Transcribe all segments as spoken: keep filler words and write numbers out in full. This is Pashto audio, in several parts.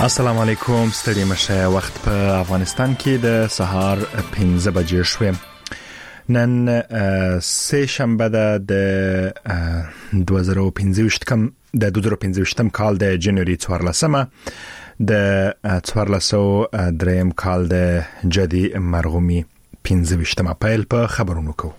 السلام علیکم، ستړي مشه. وخت په افغانستان کې د سهار پنځه بجې شوې. نن سه شنبه ده د دوه زره او پنځه ویشت کم د دوه زره او پنځه ویشت کال د جنوري څوارلسمه د څوارلسو دریم کال د جدي مرغومي پنځه ویشتمه پیل په خبرونو کو.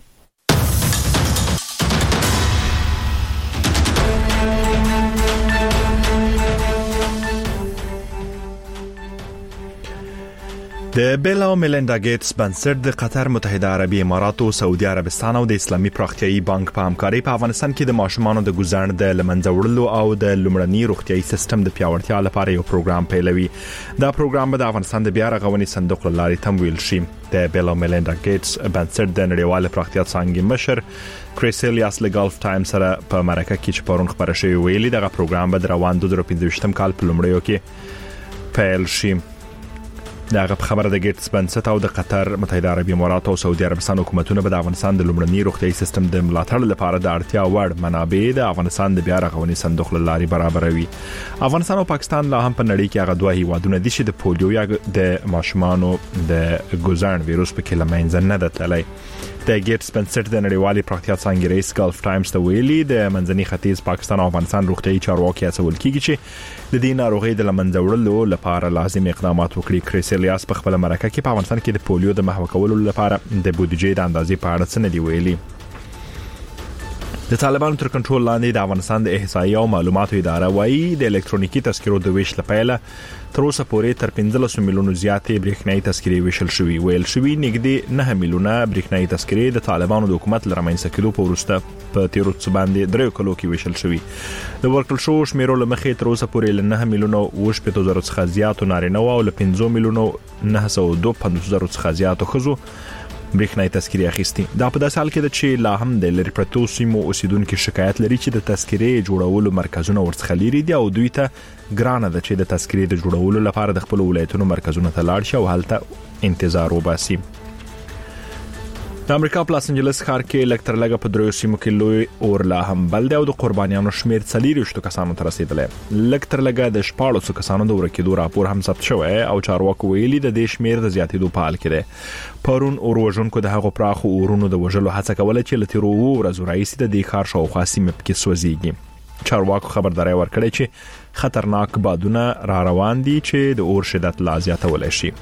د بیل او میلیندا ګیټس بنسټ د قطر، متحده عربي امارات او سعودي عربستان او د اسلامي پراختیایي بانک په همکاري په افغانستان کې د ماشومانو د ګزارن د لمنځه وړلو او د لومړني روغتيایي سیستم د پیاوړتیا لپاره یو پروګرام پیلوي. دا پروګرام به د افغانستان د بیا رغونې صندوق لارې تمویل شي. د بیل او میلیندا ګیټس بنسټ د نړیوال پراختیا څانګې مشر کریسلیاس له ګلف ټایم سره په مرکه کې چې پرون خبره شوې ویلي دغه پروګرام به د روان دوه زره او پنځه ویشت کال په لومړیو کې پیل شي. دغه خبره د ګیټس بنسټ او د قطر، متحده عربي امارات او سعودي عربستان حکومتونه به د افغانستان د لومړني روغتيایي سیستم د ملاتړ لپاره د اړتیا وړ منابع د افغانستان د بیا رغونې صندوق لارې برابروي. افغانستان او پاکستان لا هم په نړۍ کې هغه دوه هیوادونه دي چې د پولیو یا د ماشومانو د ګوزارن وایروس په کې لمنځه نه ده تللی. د ګیټس بنسټ د نړیوالې پراختیا څانګې رئیس ګلف ټایمز ته ویلي د منځني ختیځ، پاکستان او افغانستان روغتيایي چارواکي هڅول کیږي چې د دې ناروغۍ د لمنځه وړلو لپاره لازم اقدامات وکړي. کریسلیاس په خپل مرکه کې په افغانستان کې د پولیو د محو کولو لپاره د بودیجې د اندازې په اړه څه نه دی ویلي. د طالبانو تر کنټرول لاندې د افغانستان د احصایې او معلوماتو اداره وايي د الکترونیکي تذکرو د ویش لپاره تر اوسه پورې تر پنځلس میلیونو زیاتې برېښنايي تذکرې ویشل شوې. ویل شوې نږدې نه میلیونه برېښنايي تذکرې د طالبانو د حکومت لرمنځته کېدو په وروسته په تیرو څو باندې درې کلو کې ویشل شوې. د ورکل شو شمیرو لمخې تر اوسه پورې له نه میلیونو وش په زرو څخه زیات نارینه او له پنځه میلیونو نه سوه دوه پنځوس زرو څخه زیات خزو برېښنايي تذکرې اخیستي. دا په داسې حال کې ده چې لا هم د لری پرتو سیمو اوسیدونکو شکایت لري چې د تذکرې جوړولو مرکزونه ورڅخه لري دي او دوی ته ګرانه ده چې د تذکرې د جوړولو لپاره د خپل ولایتونو مرکزونو ته لاړ شي او هلته انتظار وباسي. د امریکا په لاس انجلس ښار کې لکټر لګه په دریو سیمو کې لوی اور لا هم بل دی او د قربانیانو شمیر څلور کسانو ته رسیدلی. لکټر لګه د شپاړسو کسانو د ورکېدو راپور هم ثبت شوی او چارواکو ویلي د دې شمیر د زیاتېدو په حال کې دی. پرون اور وژونکو د هغو پراخو اورونو د وژلو هڅه کوله چې له تیرو ورځو راهیسې د دې ښار شاوخوا سیمې پکې سوځېږي. چارواکو خبرداری ورکړی چې خطرناک بادونه را روان دي چې د اور شدت لا زیاتولی شي.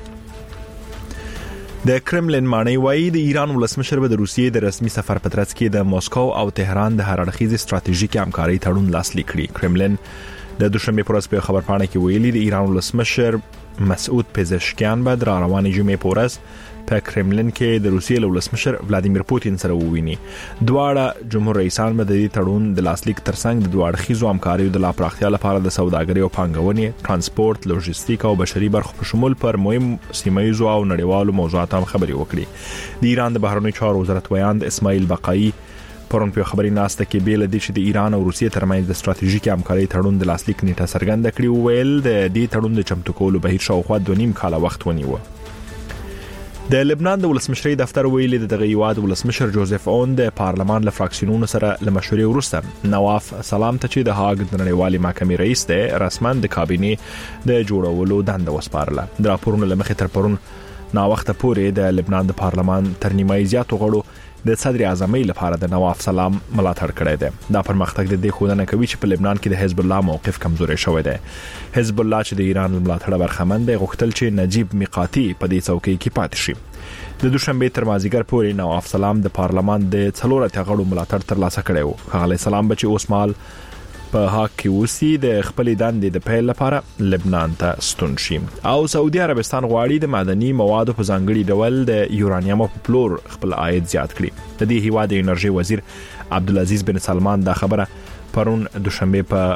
د کرملین مانی وایي د ایران ولسمشر به د روسیې د رسمي سفر په ترڅ کې د موسکو او تهران د هر اړخیزې ستراتیژیکي همکارۍ تړون لاسلیک کړي. کرملین د دوشنبه پر ورځ په خبرپاڼه کې ویلي د ایران ولسمشر مسعود پزشکیان به د روانې جمعې په ورځ په کرملین کې د روسیې ولسمشر ولادیمیر پوتین سره وویني. دواړه جمهور رئیسان به د دې تړون د لاسلیک ترڅنګ د دوه اړخیزو همکاریو د لا پراختیا لپاره د سوداګرۍ او پانګونې، ترانسپورت، لوجستیک او بشري برخو په شمول پر مهم سیمایي او نړیوالو موضوعاتو هم خبرې وکړي. د ایران د بهرنیو چارو وزارت ویاند اسماعیل بقایي پرون په خبري ناسته کې بیل دي چې د ایران او روسیې ترمنځ د ستراتیژیکي همکارۍ تړون د لاسلیک نیټه څرګنده کړې. ویل د دې تړون د چمتو کولو بهیر شاوخوا دوه نیم کال وخت ونیو. د لبنان د ولسمشرۍ دفتر ویلي د دغه هیواد ولسمشر جوزف اون د پارلمان له فراکسیونونو سره له مشورې وروسته نواف سلام ته چې د هاګ د نړیوالې محکمې رئیس دی رسما د کابینې د جوړولو دنده وسپارله. د راپورونو لمخې تر پرون ناوخته پورې د لبنان د پارلمان تر نیمایي زیاتو غړو د صدر اعظمۍ لپاره د نواف سلام ملاتړ کړی دی. دا پرمختګ د دې ښودنه کوي چې په لبنان کې د حزب الله موقف کمزوري شوی دی. حزب الله چې د ایران ملاتړ برخمن دی غوښتل چې نجیب میقاتي په دې څوکۍ کې پاتې شي. د دوشنبه تر مازیګر پورې نواف سلام د پارلمان د څلور اتیا غړو ملاتړ ترلاسه کړی و. ښاغلی سلام به چې اوس مهال په هاګ کې اوسي د خپلې دندې د پیل لپاره لبنان ته ستون شي. او سعودي عربستان غواړي د معدني موادو په ځانګړي ډول د یورانیم په پلور خپل عاید زیات کړي. د دې هیواد د انرژي وزیر عبدالعزیز بن سلمان دا خبره پرون دوشنبه په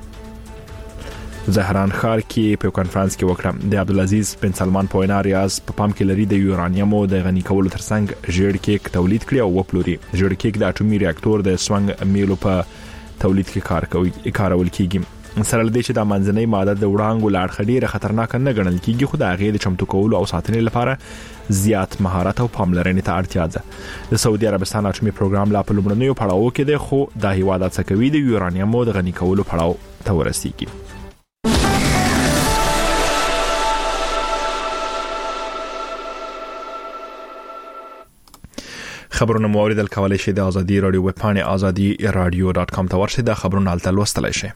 زهران ښار کې په کانفرنس کې وکړه. د عبدالعزیز بن سلمان په وینا ریاض په پام کې لري د یورانیم د غني کولو ترڅنګ ژیړ کیک تولید کړي او وپلوري. ژیړ کیک د اټومي ریاکټور د سونګ میلو په تولید کې کار کوي کارول کیږي. سره لدې چې د منځنۍ ماده د وړانګو لاړ ډیره خطرناک نه ګڼل کیږي، خو د هغې د چمتو کولو او ساتنې لپاره زیات مهارت او پاملرنې ته اړتیا ده. د سعودي عربستان اټومي پروګرام لا په لومړنیو پړاوو کې دی، خو دا هیواد هڅه کوي د یورانیم د غني کولو پړاو ته ورسیږي. خبرونه موریدل کولای شي د ازادي رادیو وب پاڼه ازادي رادیو ډاټ کام ته ورشي د خبرونو حالت لوستلای شي.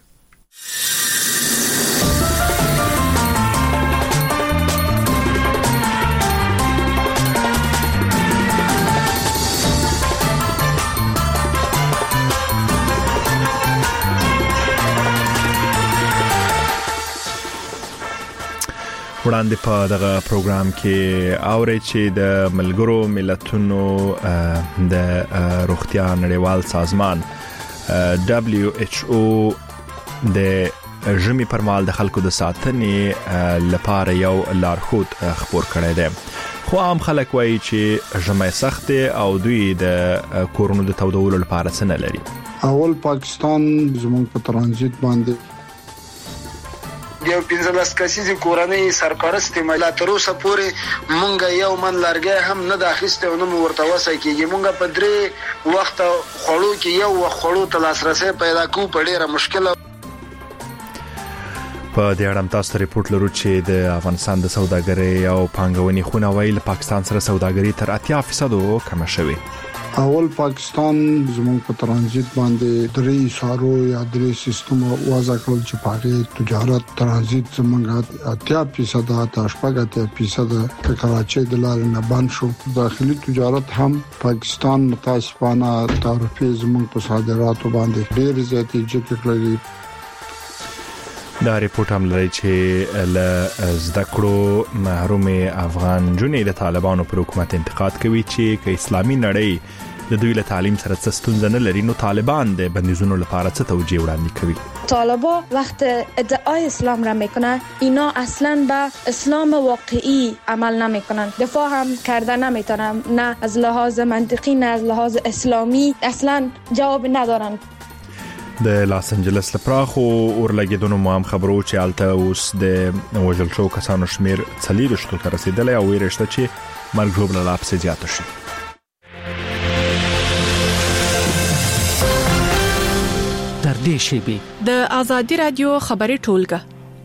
وړاندې په دغه پروګرام کې اوري چې د ملګرو ملتونو د روغتیا نړیوال سازمان دبليو ایچ او د ژمي پر مهال د خلکو د ساتنې لپاره یو لارښود خبر کړی دی. خو عام خلک وایي چې ژمي سخت او دوی د کورونو د تودولو لپاره څه نه لري. اول پاکستان زموږ په ترانزیت باندې یو پنځلس کسیزه کورنۍ سرپرست مالا تر اوسه پورې مونږ یو من لارګه هم نه داخسته او نو ورته وسه کېږي. مونږ په درې وخت خړو کې یو وخت خړو ته لاسرسي پیدا کو په ډیره مشکله. په دې اړه تاسو ریپورت لرو چې د افغانستان د سوداګرۍ او پانګونې خونه ویل پاکستان سره سوداګري تر اتیا فیصد کم شوه. اول پاکستان زموږ په ترانزیت باندې درې سارو یا درې سیستم وضع کول چې پاره تجارت ترانزیت زموږه اتیا فیصد د شپږ فیصد د کراچۍ د لارې نه بند شو. داخلي تجارت هم پاکستان متاسفانه تعرفې زموږ په صادراتو باندې ډېر زیاتې جګړه لري. دا ریپورت هم لري چې ل زده کړو محروم افغان جنې د طالبانو پر حکومت انتقاد کوي چې که اسلامي نړۍ د دوی له تعلیم سره څه ستونزه نه لري نو طالبان د بندیزونو لپاره څه توجیه وړاندې کوي. طالبان وقت ادعای اسلام را میکنن اینا اصلا به اسلام واقعی عمل نمیکنن، دفاع هم کرده نمیتونن، نه از لحاظ منطقی نه از لحاظ اسلامی اصلا جواب ندارن. د لاس انجلس لپاره اورلګیدونو مو هم خبرو چې الته اوس د وژل شو کسانو شمیر څلور شکل ته رسیدلی او ویرشته چې مرګ ژوبله لا پسې زیاته شي. تر دې شیبې د ازادي رادیو خبري ټولګه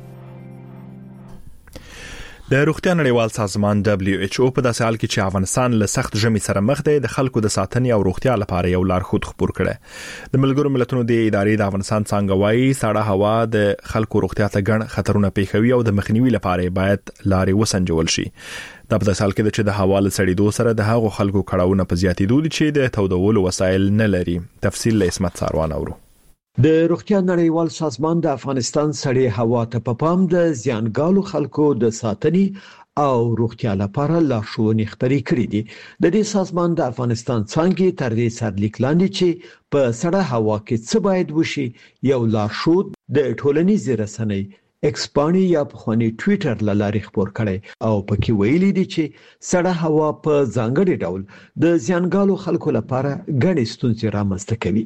د روغتیا نړیوال سازمان دبليو ایچ او په داسې حال کې چې افغانستان له سخت ژمي سره مخ دی د خلکو د ساتنې او روغتیا لپاره یو لارښود خبر کړي. د ملګرو ملتونو د ادارې د افغانستان څنګه وایي سړه هوا د خلکو روغتیا ته ګڼ خطرونه پیښوي او د مخنیوي لپاره باید لارې وسنجول شي. دا په داسې حال کې چې د هوا له سړېدو سره د هغو خلکو کړهونه په زیاتېدو دي چې د تودولو وسایل نه لري. تفصیل له اسمت ساروان اورو. د روغتیا نړیوال سازمان د افغانستان سړې هوا ته په پام د زیانګالو خلکو د ساتنې او روغتیا لپاره لارښوونې خپرې کړې دي. د دې سازمان د افغانستان څنګه تر دې سرلیک لاندې چې په سړه هوا کې څه باید وشي یو لارښود د ټولنیزې رسنۍ ایکسپانی یا په خواني ټوئیټر لاري خبر کړي او پکې ویلي دي چې سړه هوا په ځانګړي ډول د زیانګالو خلکو لپاره ګڼې ستونزې رامنځته کوي.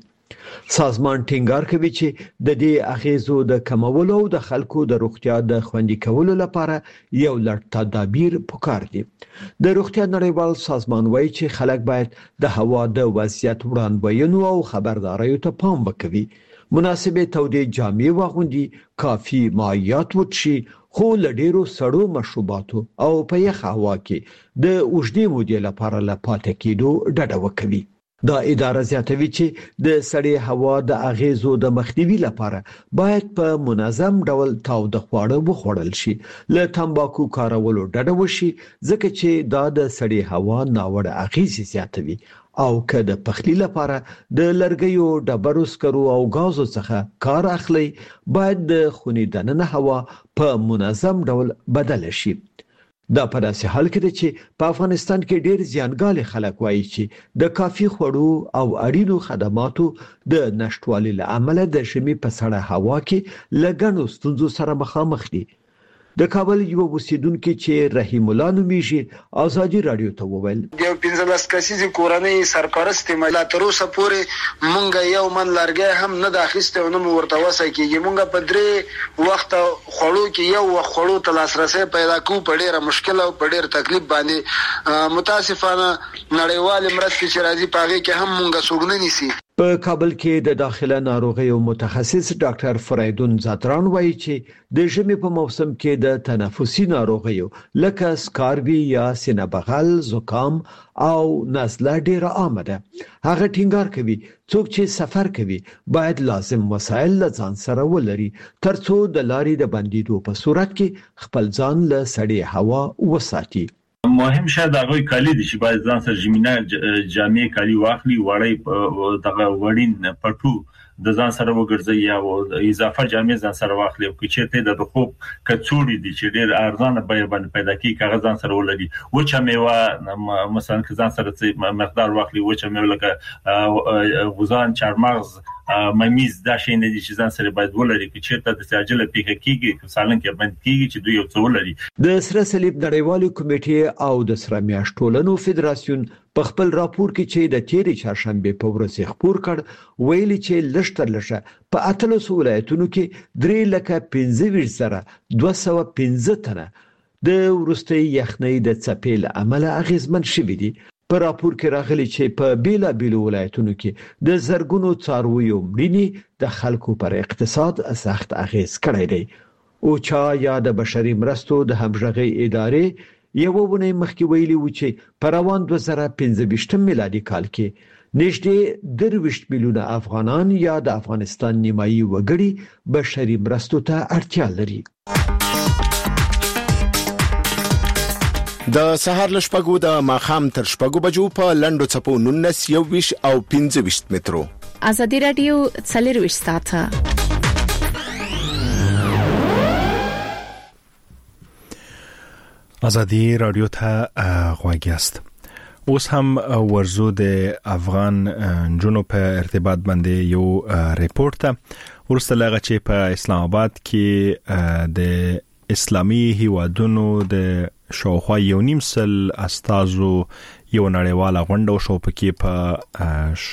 سازمان ټینګار کوي چې د دې اغیزو د کمولو او د خلکو د روغتیا د خوندي کولو لپاره یو لړ تدابیر پکار دي. د روغتیا نړیوال سازمان وایي چې خلک باید د هوا د وضعیت وړاندوینو او خبرداريو ته پام وکړي، مناسبه تودې جامې واغوندي، کافي مایعات وڅښي، خو له ډیرو سړو مشروباتو او په یخ هوا کې د اوږدې مودې لپاره لا پاتې کېدو ډډه وکړي. دا اداره زیاتوي چې د سړې هوا د اغیزو د مخنیوي لپاره باید په منظم ډول تاوده خواړه وخوړل شي، له تمباکو کارولو ډډه وشي ځکه چې دا د سړې هوا ناوړه اغیزې زیاتوي او که د پخلی لپاره د لرګیو ډبرو سکرو او غازو څخه کار اخلي باید د خونې دننه هوا په منظم ډول بدل شي. دا په داسې حال کې ده چې په افغانستان کې ډېر زیانګال خلک وایي چې د کافي خوړو او اړینو خدماتو د نشټوالي له امله د ژمي په سړه هوا کې لګڼو ستونزو سره مخامخ دي. د کابل یو اوسیدونکو چې رحیم الله نومیږي ازادي رادیو ته وویل یو پنځلس کسیزه کورنۍ سرپرست مالا تر اوسه پورې مونږ یو من لارګه هم نه داخسته او نو ورته وسه کېږي. مونږ په درې وخت خړو کې یو وخت خړو ته لاسرسي پیدا کو په ډیره مشکل او په ډیر تکلیف باندې متاسفانه نړیوال مرستې چې راځي پاږي کې هم مونږ سوګنه نيسي. په کابل کې د داخله ناروغیو متخصص ډاکټر فریدون زادران وایي چې د ژمي په موسم کې د تنفسي ناروغیو لکه سکاربي یا سینه بغل، زکام او نزله ډیره عامه ده. هغه ټینګار کوي څوک چې سفر کوي باید لازم وسایل له ځان سره ولري ترڅو د لارې د بندیدو په صورت کې خپل ځان له سړې هوا وساتي. مهم شاید هغه کالی دي چې باید ځان سره ژمنه جامع کالی واخلي، وړي دغه وړین پټو د ځان سره وګرځي یا اضافه جامع ځان سره واخلي. او چې ته د خوب کڅوړي دي چې ډېر ارزانه بیه باندې پیدا کیږي کاغذ ځان سره ولري. وچه میوه مثلا که ځان سره مقدار واخلي، وچه میوه لکه غوزان، چارمغز، ممیز، دا شی نه دي چې ځان سره باید ولري چې ته د ساجله پیښه کیږي سالن کې باندې کیږي چې دوی یو څه ولري. د سره صلیب نړیوالې کمیټې او د سره میاشت ټولنو فدراسیون په خپل راپور کې چې د تیرې چهارشنبه په ورځ خبر کړ ویلي چې لشتر لشه په اتلس ولایتونو کې درې لکه پنځه ویشت زره دوه سوه پنځه تنه د ورستي یخنۍ د څپې له امله اغیزمن شوي دي. په راپور کې راغلي چې په بیلا بیلو ولایتونو کې د زرګونو څارویو مړینې د خلکو پر اقتصاد سخت اغیز کړی دی. او چا یا د بشري مرستو د همغږي ادارې یو ونه مخکې ویلي و چې په روان دوه زره پنځه ویشت میلادي کال کې نږدې درویشت میلیونه افغانان یا د افغانستان نیمایي وګړي بشري مرستو ته اړتیا لري. د سهار لشپګو د ماخام تر شپګو بجو په لندو چپو نونس یو ویش او پنځه ویشت مترو. ازادي رادیو څلور ویشت ساعته. ازادي رادیو ته غواړی است. اوس هم ورزو د افغان جنو په ارتباط باندې یو ریپورت ته ورسته لغه چې په اسلام آباد کې د اسلامي هیوادونو د شاوخوا یو نیم سل استازو یو نړیواله غونډه شو پکې په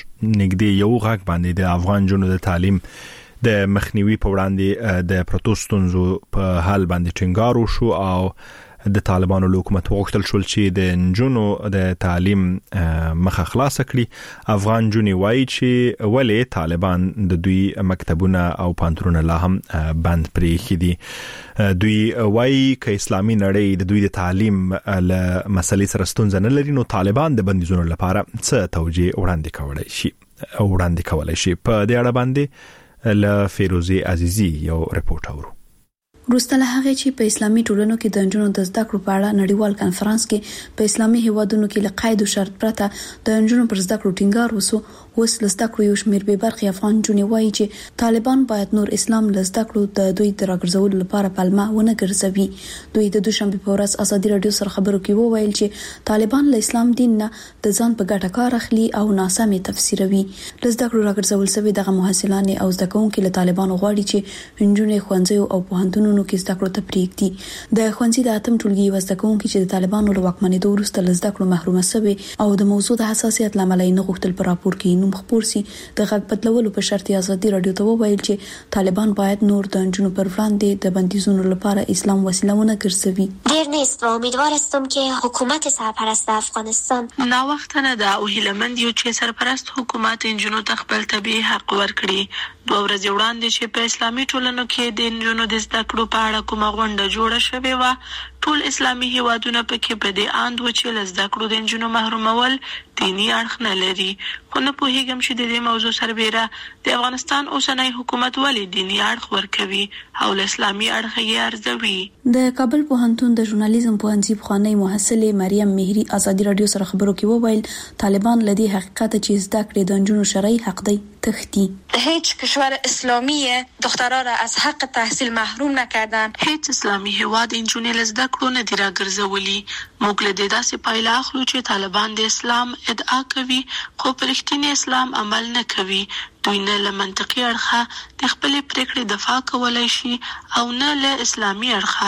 نګدي یو غاک باندې د افغان جنو د تعلیم د مخنیوي په وړاندې د پروتستونزو په حال باندې ټینګار وشو او د طالبانو حکومت وغوښتل شول چې د نجونو د تعلیم مخه خلاص کړي. افغان جونی وایي چې ولې طالبان د دوی مکتبونه او پانترونه لا هم بند پرې کړي. دوی وایي ک اسلامي نړۍ د دوی د تعلیم له مسلې سره ستونزه نه لري، نو طالبان د بندیزونو لپاره څه توجیه وړاندې کولای شي وړاندې کولای شي. په دې اړه باندې ل فیروزی عزیزی یو ریپورت اورو. وروسته له هغه چې په اسلامي ټولنو کې د نجونو د زده کړو په اړه نړیوال کانفرنس کې په اسلامي هیوادونو کې له قید او شرط پرته د نجونو پر زده کړو ټینګار وسو، اوس له زده کړو یو شمېر به برخي افغان جونې وایي چې طالبان باید نور اسلام له زده کړو د دوی د راګرځولو لپاره پلمه ونه ګرځوي. دوی د دوشنبه په ورځ ازادي رادیو سره خبرو کې وویل چې طالبان له اسلام دین نه د ځان په ګټه کار اخلي او ناسمه تفسیروي. له زده کړو راګرځول شوی دغه محصلان او زده کوونکي له طالبان غواړي چې نجونې ښوونځي او پوهنتونونو کې زده کړو ته پریږدي. د ښوونځي د اتم ټولګي وزده کوونکي چې د طالبانو له واکمنېدو وروسته له زده کړو محرومه شوي او د موضوع د حساسیت لامل یې نه غوښتل په راپور کې نوم خپور سي د غږ بدلولو په شرط ازادي رادیو ته وویل چې طالبان باید نور د نجونو پر وړاندې د بندیزونو لپاره اسلام وسیله ونه ګرځوي. ډیر نیست و امیدوارستم که حکومت سرپرست افغانستان نا وخت نه دا او هیلمند یو چې سرپرست حکومت نجونو ته خپل طبيعي حق ورکړي. دوه ورځې وړاندې چې په اسلامي ټولنو کې د نجونو د زده کړو په اړه کومه غونډه جوړه شوې و، ټول اسلامي هیوادونه پکې په دې اند و چې له زده کړو د نجونو محرومول دینی اړخ نه لري. خو نه پوهیږم چې د دې موضوع سربېره د افغانستان اوسنی حکومت ولې دینی اړخ ورکوي او له اسلامي اړخ یې ارزوي. د کابل پوهنتون د ژورنالیزم پوهنځي پخوانی محصله مریم مهری ازادي رادیو سره خبرو کې وویل طالبان لدی حقیقت چې زده کړې د نجونو شرعي حق دی تختی. هیچ کشور اسلامی دخترها را از حق تحصیل محروم نکردن. هیچ اسلامي هیواد نجونې له زده کړو نه دي راګرځولي. موږ له دې داسې پایله اخلو چې طالبان د اسلام ادعا کوي خو په رښتینی اسلام عمل نه کوي. دوی نه له منطقي اړخه د خپلې پریکړې دفاع کولای شي او نه له اسلامي اړخه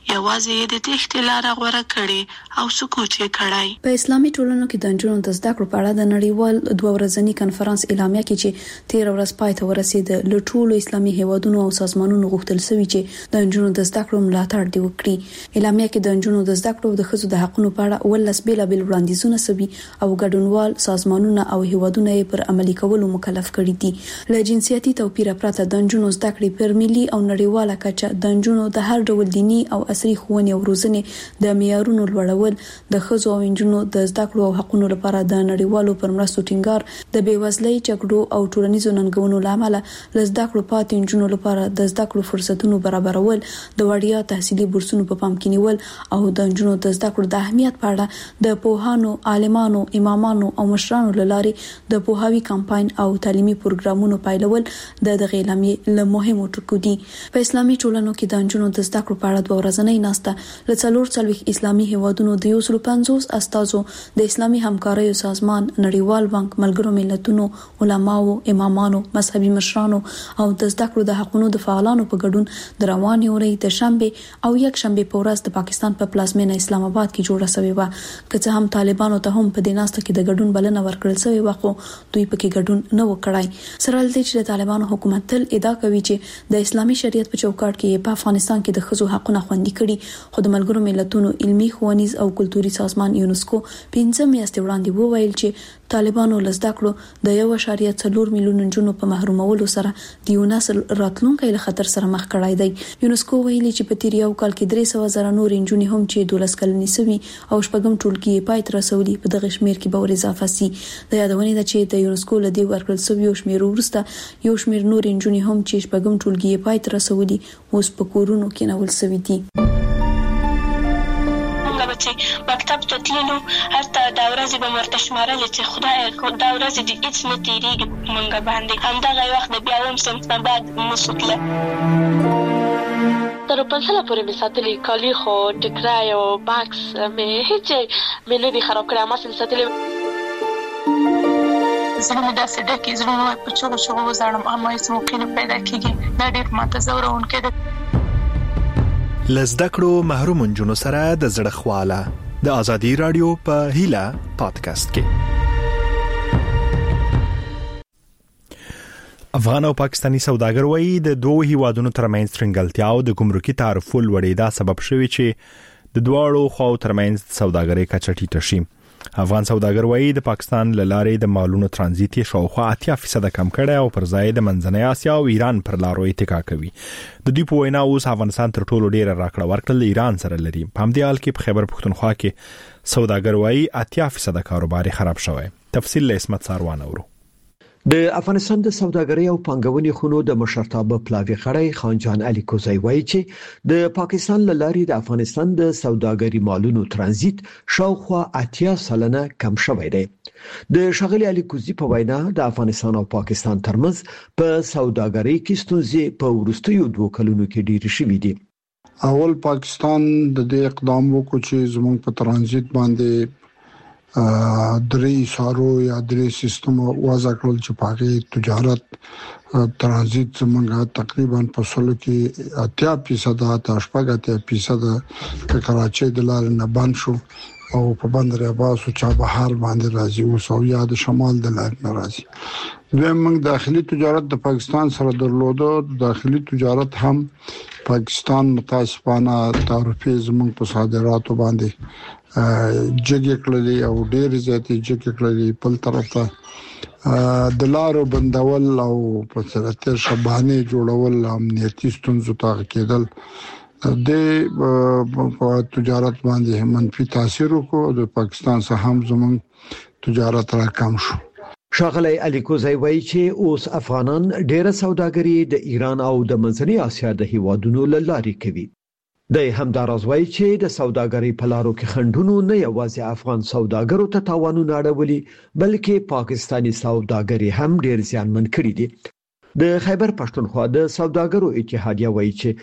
یوازې د تېښتې لاره غوره کړې او سکوت یې کړی. په اسلامي ټولنو کې د نجونو د زده کړو په اړه د نړیوال دوه ورځني کنفرانس اعلامیه کې چې تیر ورځ پای ته ورسېد، له ټولو اسلامي هیوادونو او سازمانونو غوښتل شوی چې د نجونو د زده کړو ملاتړ دی وکړي. اعلامیه کې د نجونو د زده کړو د ښځو د حقوقو په اړه ولس بیلابل وړاندیزونه سوي او ګډونوال سازمانونه او هیوادونه یې پر عملي کولو مکلف کړي دي. له جنسیتي توپیر پرته د نجونو زده کړې پر ملي او نړیواله کچه د نجونو د هر ډول دینی او عصري ښوونې او روزنې د معیارونو لوړول، د ښځو او نجونو د زده کړو او حقوقو لپاره د نړیوالو پر مرستو ټینګار، د بېوزلۍ، جګړو او ټولنیزو ننګونو لامل له زده کړو پاتې نجونو لپاره د زده کړو فرصتونو برابرول، د وړیا تحصیلي بورسونو په پام کې نیول او د نجونو د زده کړو د اهمیت په اړه د پوهانو، عالمانو، امامانو او مشرانو لارې د پوهاوي کمپاین او تعلیمي پروګرامونو پایلول د دغه اعلامیې له مهمو ټکو دي. په اسلامي ټولنو کې د نجونو د زده کړو په اړه دوه ورځنۍ ناسته له څلور څلوېښت اسلامي هیوادونو د یو سل پنځوس استازو، د اسلامي همکاریو سازمان، نړیوال بانک، ملګرو ملتونو، علماو، امامانو، مذهبي مشرانو او د زده کړو د حقوقو د فعالانو په ګډون د روانې اونۍ د شنبه او یک شنبه په ورځ د پاکستان په پلازمینه اسلام آباد کې جوړه شوې و. که څه هم طالبانو ته هم په دې ناسته کې د ګډون بلنه ورکړل شوې و، خو دوی پکې ګډون نه وکړای. سره له دې چې د طالبانو حکومت تل ادعا کوي چې د اسلامي شریعت په چوکاټ کې په افغانستان کې د ښځو حقونه خوندي کړي، خو د ملګرو ملتونو علمي، ښوونیز او کلتوري سازمان یونسکو پنځه میاشتې وړاندې وویل چې طالبانو له زده کړو د یو اعشاریه څلور میلیون نجونو په محرومولو سره د یو نسل راتلونکی له خطر سره مخ کړای دی. یونسکو ویلي چې په تیر یو کال کې درې سوه زره نور نجونې هم چې دولس کلنې سوي او شپږم ټولګي یې پای ته رسولي په دغه شمیر کې به ور اضافه سي. د یادونې ده چې د یونسکو له دې ورکړل شویو شمیر وروسته یو شمیر نور نجونې هم چې شپږم ټولګي یې پای ته رسولي اوس په کورونو کې نول شوي دي. چې مکتب ته تللو هلته دا ورځې به ورته شمارلې چې خدای دا ورځې دې هېڅ نه تېرېږي په موږ باندې. همدغه وخت د بیا اووم صنف نه بعد نسو تله. تر پنځله پورې مې ساتلي کالي، خو ټکری او بکس مې هېڅ مې نه دي خراب کړی، هماسې مې ساتلي. زړه مې داسې ډکې، زړه مې په چغو چغو وزاړم، اما هېڅ موقع نه پیدا کېږي. دا ډېر ماته ځوروونکی ده. له زده کړو محروم نجونو سره د زړه خواله د ازادي رادیو په هیله پادکاسټ کې. افغان او پاکستانی سوداګر وایي د دوه هیوادونو ترمنځ ترنګلتیا او د ګمرکي تعرفو لوړېدا سبب شوی چې د دواړو خواو ترمنځ سوداګري کچه ټیټه شي. افغان سوداګر وایي د پاکستان له لارې د مالونو ترانزیت شاوخوا اتیا فیصد کم کړي او پر ځای د منځنۍ اسیا او ایران پر لارو اتکا کوي. د دې په وینا اوس افغانستان تر ټولو ډیره راکړه ورکړه ایران سره لري. په همدې حال کې په خیبر پښتونخوا کې سوداګر وایي اتیا فیصد کاروبار خراب شوی. تفصیل له اسمت ساروان اورو. د افغانستان د سوداګرۍ او پانګونې خونو د مشرتابه پلاوی خړی خان جان علي کوزای وایي چې د پاکستان له لارې د افغانستان د سوداګرۍ مالونو ترانزیت شاوخوا اتیا سلنه کم شوی دی. د شغلي علي کوزي په وینا د افغانستان او پاکستان ترمنځ په سوداګرۍ کې ستونزې په ورستیو دوه کلونو کې ډېرې شوې دي. اول پاکستان د دې اقدام وکړ چې زموږ په ترانزیت باندې درې اشارو یا درې سیستم وضع کړل چې پاکي تجارت ترانزیت زمونږه تقریبا په سلو کې اتیا فیصد د شپږ اتیا فیصد د کراچۍ د لارې نه بند شو او په بندر عباس او چابهار باندې راځي او سویا د شمال د لارې نه راځي. دوی موږ داخلي تجارت د پاکستان سره درلوده. داخلي تجارت هم پاکستان متاسفانه تعرفې زمونږ په صادراتو باندې جګې کړلې او ډېر زیاتې جګې کړلې. بل طرف ته د لارو بندول او په سرته شبانه جوړول امنیتي ستونزو ته کېدل د تجارت باندې منفي تاثیر وکړ. د پاکستان سره هم زموږ تجارت را کم شو. شغلي علي کوزای وایي چې اوس افغانان ډېره سوداګري د ایران او د منځنۍ اسیا د هیوادونو له لارې کوي. د همداراز وایي چې د سوداګرۍ په لارو کې خنډونه نه یوازې افغان سوداګرو ته تاوانونه اړولي بلکې پاکستانی سوداګري هم ډېر زیانمن کړي دي. د خیبر پښتونخوا د سوداګرو اتحادیه وایي چې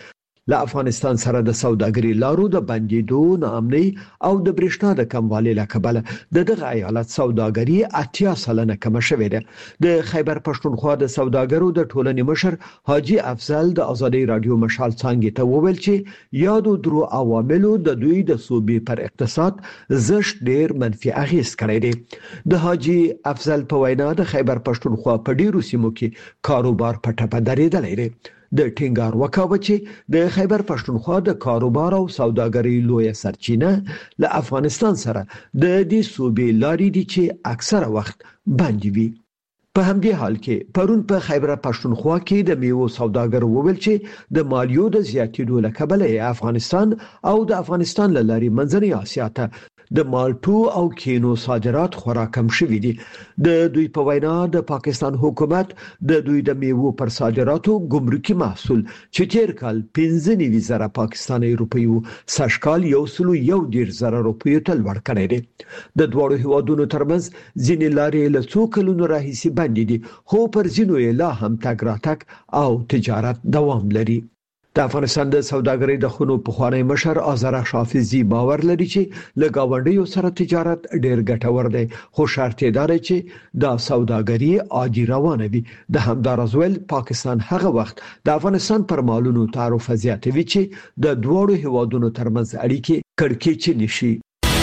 له افغانستان سره د سوداګري لارو د بندیدو ناامنۍ او د برېښنا د کموالي له کبله د دغه ایالت سوداګري اتیا سلنه کم شوې ده. د خیبر پښتونخوا د سوداګرو د ټولنې مشر حاجی افضل د ازادي رادیو مشال څنګه ته وویل چې یادو درو عواملو د دوی د صوبې پر اقتصاد زشت ډیر منفي اغیز کړی دی. د حاجی افضل په وینا د خیبر پښتونخوا په ډیرو سیمو کې کاروبار په ټپه درېدلی دی. د ټینګار وکاوه چې د خیبر پښتونخوا د کاروبار او سوداګرۍ لوی سرچینه له افغانستان سره د دې صوبې لارې دي چې اکثره وخت بندي وي. په همدې حال کې پرون په خیبر پښتونخوا کې د میوو سوداګر وویل چې د مالیو د زیاتېدو له کبله افغانستان او د افغانستان له لارې منځنۍ اسیا ته د مالټو او کینو صادرات خورا کم شوي دي. د دوی په وینا د پاکستان حکومت د دوی د میوو پر صادراتو ګمرکي محصول چې تیر کال پنځه نوي زره پاکستاني روپیو سږکال یو سلو یو ډیر زره روپیو ته لوړ کړی دی. د دوړو هیوادونو ترمنځ ځینې لارې له څو کلونو راهیسې بندې دي، خو پر ځینو یې لا هم تګ راتګ او تجارت دوام لري. د افغانستان د سوداګرۍ د خونو پخوانی مشر آذر حافظي باور لري چې له گاونډیو سره تجارت ډیر ګټور دی، خو شرط یې دی چې د سوداګرۍ عادي روانه وي. د همدارز ویل پاکستان هغه وخت د افغانستان پر مالونو تعرفه زیاتوي چې د دوړو هیوادونو ترمنځ اړیکې کړکېچ نشي.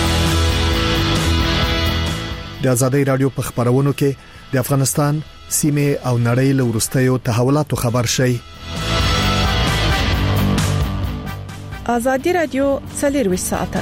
د ازادي رادیو په خبرونو کې د افغانستان سیمه او نړۍ له ورستیو تحولاتو خبر شي. ازادي رادیو څلور ساعته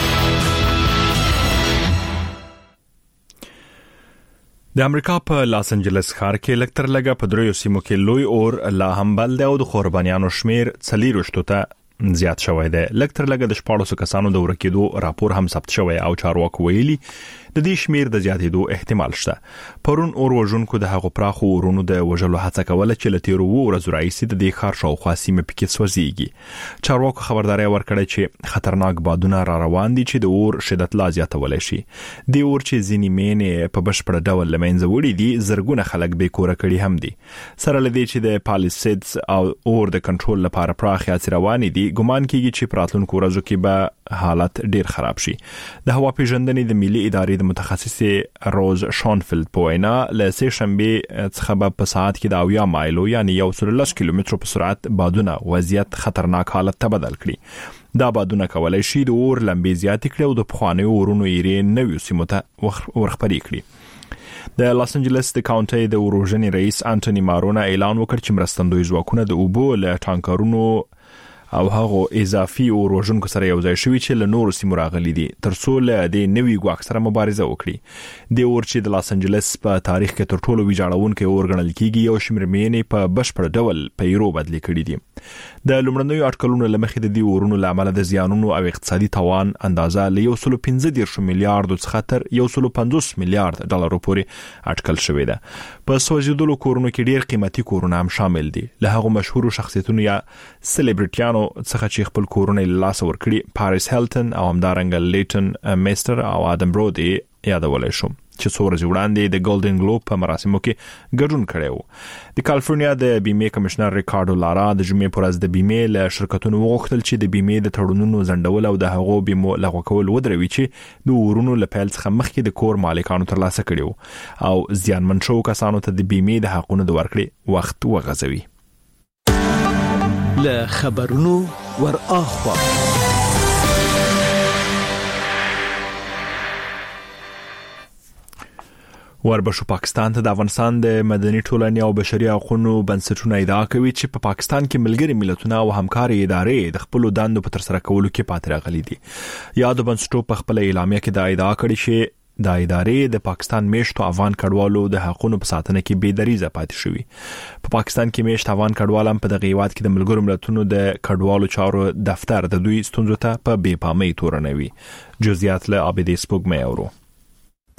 د امریکا په لاس انجلس ښار کې لکتر لګه په دریو سیمو کې لوی اور لا هم بل دی او د قربانیانو شمیر څلور وشتو ته زیات شوی دی. لکتر لګه د شپږ سوه کسانو د ورکېدو راپور هم ثبت شوی او چارواکو ویلي د دې شمیر د زیاتېدو احتمال شته. پرون اور وژونکو د هغو پراخو اورونو د وژلو هڅه کوله چې له تیرو ورځو راهیسې د دې ښار شاوخوا سیمه پکې سوځېږي. چارواکو خبرداري ورکړه چې خطرناک بادونه را روان دي چې د اور شدت لا زیاتولی شي. د اور چې ځینې مینې په بشپړ ډول له منځه وړي دي، زرګونه خلک بې کوره کړي هم دي. سره له دې چې د پالیسیډز او اور د کنټرول لپاره پراخ هڅې روانې دي، ګمان کیږي چې په راتلونکو ورځو کې به حالت ډیر خراب شي. د هوا پیژندنې د ملي ادارې د متخصص روز شانفیلد په وینا له سه شنبه څخه په ساعت کې د اویا مایلو یعنی یو سل لس کیلومترو په سرعت بادونه وضعیت خطرناک حالت ته بدل کړي. دا بادونه کولای شي د اور لمبې زیات کړي او د پخواني اورونو یې نوې سیمو ته ورخپري کړي. د لاس انجلس د کاونټي د اوروژنې رئیس انټونی مارونا اعلان وکړ چې مرستندوی ځواکونه د اوبو له ټانکرونو او هغه اضافي اور وژونکو سره یو ځای شوي چې له نورو سیمو راغلي دي ترڅو له دې نوي ګواښ سره مبارزه وکړي. د اور چې د لاس انجلس په تاریخ کې تر ټولو ویجاړونکی اور ګڼل کیږي یو شمېر مینې په بشپړ ډول په یورو بدلې کړي دي. د لومړنیو اټکلونو له مخې د دې اورونو له امله د زیانونو او اقتصادي تاوان اندازه له یو سل پنځه دېرش میلیارډو څخه تر یو سل پنځوس میلیارډ ډالرو پورې اټکل شوی ده. په سوځېدلو کورونو کې ډیر قیمتي کورونه هم شامل دي. له هغو مشهورو شخصیتونو یا سلیبریټیانو څخه چې خپل کورونه لاس ورکړي پاریس هیلټن او همدارنګه لیټن میستر او ادم برودي یادولای شو چې څو ورځې وړاندې د ګولډن ګلوب په مراسمو کې ګډون کړی و. د کالیفورنیا د بیمې کمشنر ریکارډو لارا د جمعې پر ورځ د بیمې له شرکتونو وغوښتل چې د بیمې د تړونونو ځنډول او د هغو بیمو لغوه کول ودروي چې د اورونو له پیل څخه مخکې د کور مالکانو ترلاسه کړي وو او زیانمن شوو کسانو ته د بیمې د حقونو د ورکړې وخت وغځوي. له خبرونو ور اخوا وربشو پاکستان ته د افغانستان د مدني ټولنې او بشري حقوقو بنسټونه ادعا کوي چې په پاکستان کې ملګري ملتونه او همکاري ادارې د خپل دندو په تر سره کولو کې پاتې راغلي دي. یاد بنسټو په خپل اعلامیه کې د ادعا کړی چې د ادارې د پاکستان میشتو افغان کډوالو د حقوقو په ساتنه کې بې دریزه پاتې شوی. په پاکستان کې میشت افغان کډوال هم په دغه هیواد کې د ملګرو ملتونو د کډوالو چارو دفتر د دوی ستونزو ته په بې پامۍ تورنوي. جزئیات له عابدې سپوږمۍ اورو.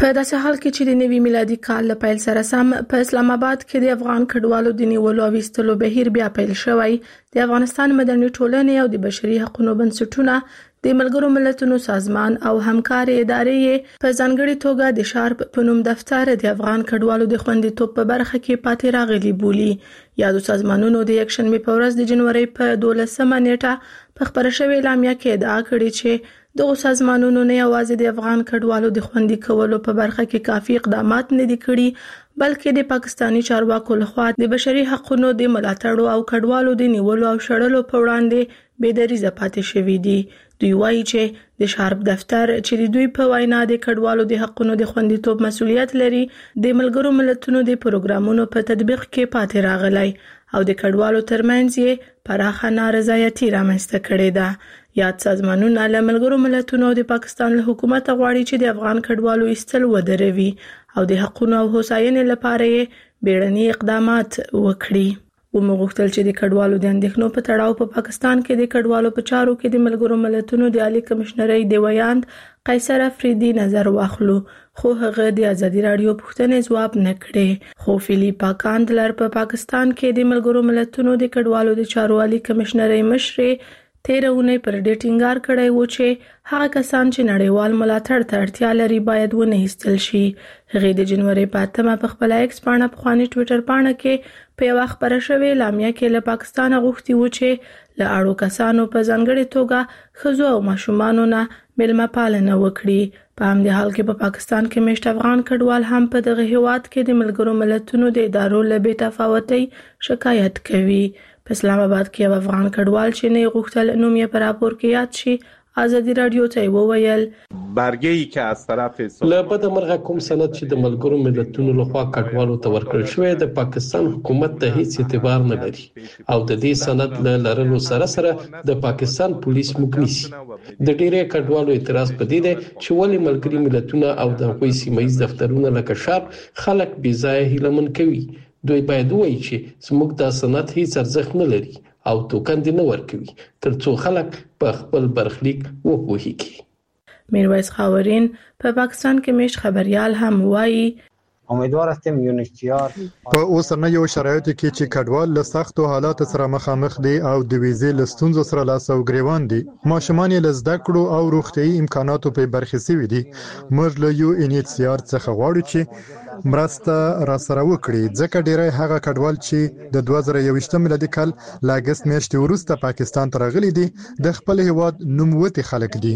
په داسې حال کې چې د نوي میلادي کال له پیل سره سم په اسلام آباد کې د افغان کډوالو د نیولو او ویستلو بهیر بیا پیل شوی. د افغانستان مدني ټولنې او د بشري حقوقو بنسټونه د ملګرو ملتونو سازمان او همکاري ادارې په ځانګړي توګه د شارپ په نوم دفتر د افغان کډوالو د خوندیتوب په برخه کې پاتې راغلي بولي. یادو سازمانونو د یکشنبه په ورځ د جنوري په دولسمه نیټه په خبره شوې اعلامیه کې ادعا کړې چې دغه سازمانونو نه یوازې د افغان کډوالو د خوندي کولو په برخه کې کافي اقدامات نه دي کړي، بلکې د پاکستانی چارواکو لخوا د بشري حقوقو د ملاتړ او کډوالو د نیولو او شړلو په وړاندې بې دریزه پاتې شوي دي. دوی وایي چې د شارپ دفتر چې د دوی په وینا د کډوالو د حقوقو د خوندیتوب مسؤلیت لري، د ملګرو ملتونو د پروګرامونو په تطبیق کې پاتې راغلی او د کډوالو ترمنځ یې پراخه نارضایتي رامنځته کړې ده. یاد سازمانونه له ملګرو ملتونو او د پاکستان له حکومت غواړي چې د افغان کډوالو ایستل ودروي او د حقوقو او هوساینې لپاره یې بیړني اقدامات وکړي. ومغوښتل چې د کډوالو د اندېښنو په تړاو په پاکستان کې د کډوالو په چارو کې د ملګرو ملتونو د عالی کمشنرۍ د ویاند قیصر افریدي نظر واخلو، خو هغه د ازادي رادیو پوښتنې ځواب نه کړي. خو فیلیپا کاندلر په پا پاکستان کې د ملګرو ملتونو د کډوالو د چارو عالی کمشنرۍ مشرې تیر اونۍ پر دې ټینګار کړی و چې هغه کسان چې نړیوال ملاتړ ته اړتیا لري باید ونه ایستل شي. هغه د جنوري په اتمه په خپل ایکس پاڼه په خواني ټوئیټر پاڼه کې په یو خبره شوې اعلامیه کې له پاکستان غوښتي و چې له اړو کسانو په ځانګړي توګه ښځو او ماشومانو نه مېلمه پالنه وکړي. په همدې حال کې په پا پاکستان کې مشت افغان کډوال هم په دغه هیواد کې د ملګرو ملتونو د ادارو له بې تفاوتۍ شکایت کوي. په اسلام آباد کې یو افغان کډوال چې نه غوښتل نوم یې په راپور کې یاد شي ازادي رادیو ته وویل برګه‌ای که از طرف له بده مرغه کوم سند چې د ملګرو ملتونو لخوا کډوالو ته ورکړل شوی د پاکستان حکومت ته هیڅ اعتبار نه لري او د دې سند له لرلو سره سره د پاکستان پولیس مګنیسي. د ډیره کډوالو اعتراض پدې ده چې ولې ملګري ملتونه او د غوي سیمایي دفترونه لکه شارپ خلک بې ځای هیلمن کوي. دوی باید وایي چې زموږ د سند هیڅ ارزښت نه لري او توکن دې نه ورکوي ترڅو خلک په خپل برخلیک وپوهیږي. میرویس خاورین په پاکستان کې مش خبريال هم وایي امیدوار هستیم یونیچیار په اوسنیو شرایطو کې چې کډوال له سختو حالاتو سره مخامخ دي او د ویزې له ستونزو سره لاس او ګریوان دي، ماشومان یې له زده کړو او روغتیايي امکاناتو په برخه سوي دي. موږ له یو یونیچیار څخه غواړو چې مرسته را سره وکړي، ځکه ډیری هغه کډوال چې د دوه زره یوویشتم میلادي کال له اګست میاشتې وروسته پاکستان ته راغلي دي د خپل هیواد نوموتي خلک دي.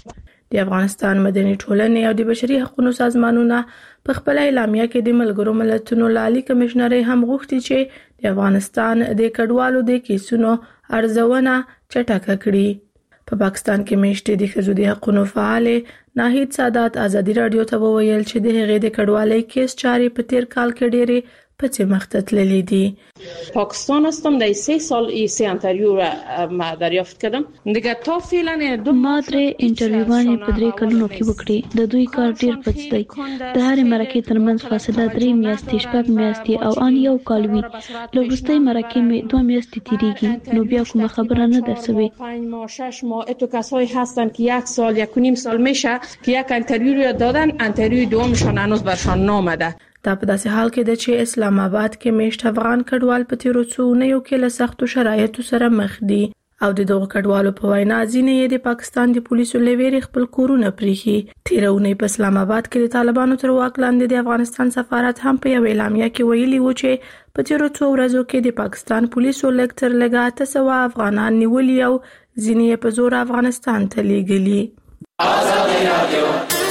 د افغانستان مدني ټولنې او د بشري حقوقو سازمانونه په خپل اعلامیه کې د ملګرو ملتونو عالی کمشنرۍ هم غوښتي چې د افغانستان د کډوالو د کیسونو ارزونه چټکه کړي. په پاکستان کې میشته د ښځو د حقوقو فعال ناهید سادات ازادي رادیو ته وویل چې د هغې د کډوالۍ کیس چارې په تیر کال کې ډېرې پڅې مخته تللې دي. پاکستان هستم در سه سال ای سه انترویو را ما دریافت کردم دیگه تا فعلا دو ما درې انټرویوونه په درې کلونو کې وکړې. د دوی کار ډیر پڅ دی. د هرې مرکې ترمنځ فاصله درې میاشتې شپږ میاشتې او ان یو کال وي. له وروستۍ مرکې مې دوه میاشتې تیریږي نو بیا کومه خبره نه ده سوې. پنج ماه شش ماه اتو کسایی هستن که یک سال یک و نیم سال میشه که یک انترویو رو دادن، انترویو دومشون هنوز برشان نامده. دا په داسې حال کې ده چې اسلام آباد کې میشت افغان کډوال په تیرو څو اونیو کې له سختو شرایطو سره مخ دي او د دغو کډوالو په وینا ځینې یې د پاکستان د پولیسو له ویرې خپل کورونه پریښي. تیره اونۍ په اسلام آباد کې د طالبانو تر واک لاندې د افغانستان سفارت هم په یو اعلامیه کې ویلي و چې په تیرو څو ورځو کې د پاکستان پولیسو لږ تر لږه اته سوه افغانان نیولي او ځینې یې په زور افغانستان ته لیږلي. ازادي رادیو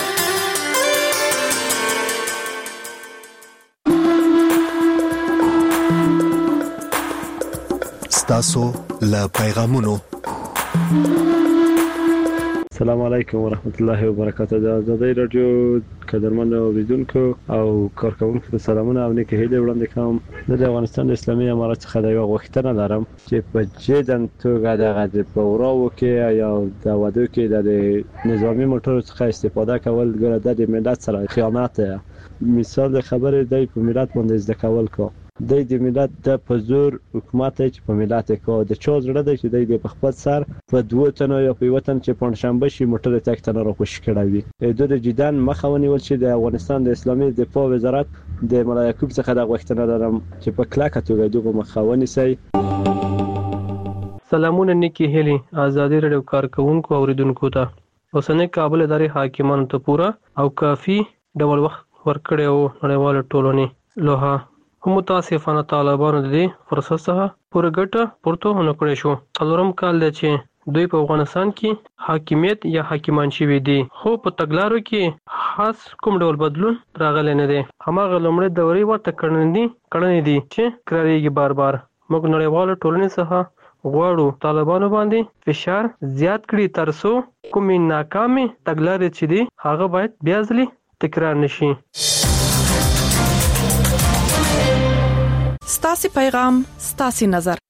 تاسو له پیغامونو. السلام علیکم ورحمت الله وبرکاته. د ازادي رادیو قدرمن اوریدونکو او کارکونکو ته سلامونه او نیکه هیله وړاندې کوم. د افغانستان اسلامي امارات څخه د یو غوښتنه لرم چې په جدن توګه د پوراو کې یا د ودو کې د نظامی موټر څخه استفاده کول ګره د ملت سره خیانت. مثال خبره دی په ملت باندې ځکول کو د ملت د پزور حکومت چې په ملت کې د چا زړه د چې د خپل سر په دوه تنو یا په وطن چې پنځشنبه شي موټر تک تنه را خوش کړی وي د جدان مخاوني ول چې د افغانستان د اسلامي دفاع وزارت د ملا یعقوب څخه د غوښتنه لرم چې په کلاکه توګه دغه مخاوني سي. سلامونه نیکی هلي ازادي رادیو کارکونکو اوریدونکو ته اوسنۍ کابل اداري حاکمانو ته پورا او کافي ډول وخت ورکړی او نړیوال ټولنې لوها هم متاسفانه طالبانو د دې فرصت څخه پوره ګټه پورته نه کړې شو. څلورم کال دی چې دوی په افغانستان کې حاکمیت یا حاکمان شوي دي خو په تګلارو کې خاص کوم ډول بدلون راغلی نه دی. هماغه لومړی دورې ورته کړنې دي کړنې دي چې کړېږي بار بار. موږ نړیوال ټولنې څخه غواړو طالبانو باندې فشار زیات کړي ترڅو کومې ناکامې تګلارې چې دي هغه باید بیا ځلې تکرار نشي. ستاسو پیغام ستاسو نظر